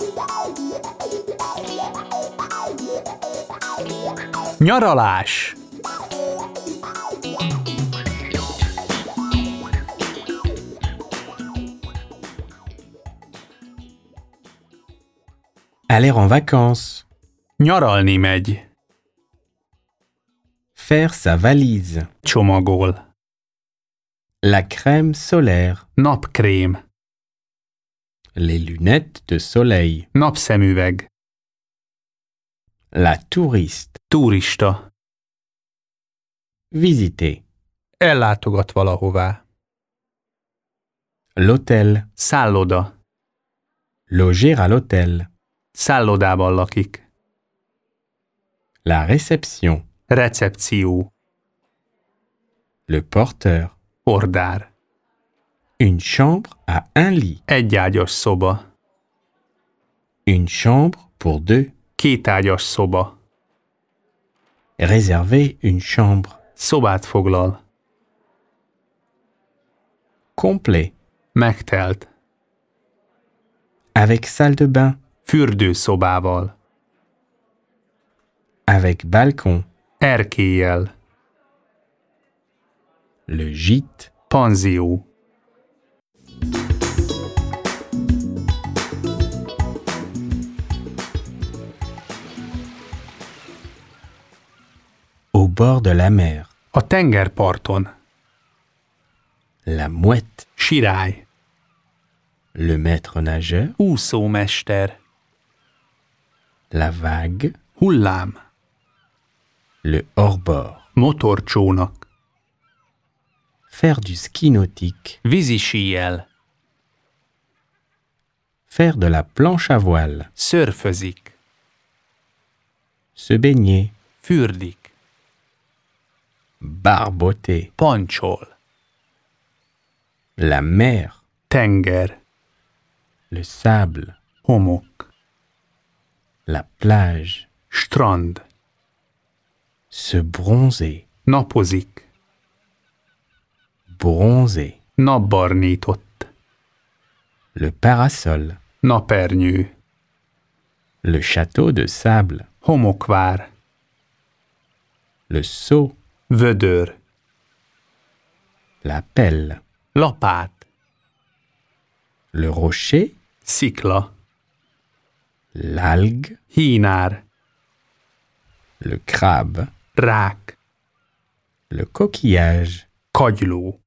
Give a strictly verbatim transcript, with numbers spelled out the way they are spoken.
Nyaralás. Aller en vacances. Nyaralni megy. Faire sa valise. Csomagol. La crème solaire. Napkrém. Les lunettes de soleil. Napszemüveg. La touriste. Turista. Visiter. Ellátogat valahová. L'hôtel. Szálloda. Loger à l'hôtel. Szállodában lakik. La réception. Recepció. Le porteur. Ordár. Une chambre à un lit. Egyágyas szoba. Une chambre pour deux. Kétágyas szoba. Réserver une chambre. Szobát foglal. Complet. Megtelt. Avec salle de bain. Fürdőszobával. Avec balcon. Erkéllyel. Le gîte. Panzió. Au bord de la mer. A tengerparton. La mouette. Sirály. Le maître nageur. Úszómester. La vague. Hullám. Le hors-bord. Motorcsónak. Faire du ski nautique. Vízisíjjel. Faire de la planche à voile. Szörfözik. Se baigner. Fürdik. Barboter. Pancsol. La mer. Tenger. Le sable. Homok. La plage. Strand. Se bronzer. Napozik. Bronzer. Napbarnított. Le parasol. Napernyő. Le château de sable. Homokvár. Le seau. Vödör. La pelle. Lapát. Le rocher. Szikla. L'algue. Hínár. Le crabe. Rák. Le coquillage. Kagyló.